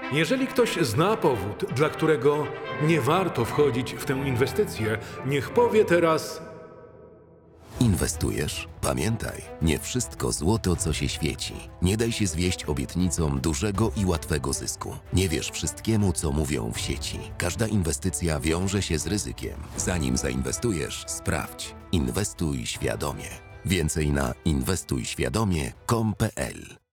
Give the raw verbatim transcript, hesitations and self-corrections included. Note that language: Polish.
Jeżeli ktoś zna powód, dla którego nie warto wchodzić w tę inwestycję, niech powie teraz: Inwestujesz? Pamiętaj, nie wszystko złoto, co się świeci. Nie daj się zwieść obietnicom dużego i łatwego zysku. Nie wierz wszystkiemu, co mówią w sieci. Każda inwestycja wiąże się z ryzykiem. Zanim zainwestujesz, sprawdź. Inwestuj świadomie. Więcej na inwestuj świadomie kropka com kropka pe el.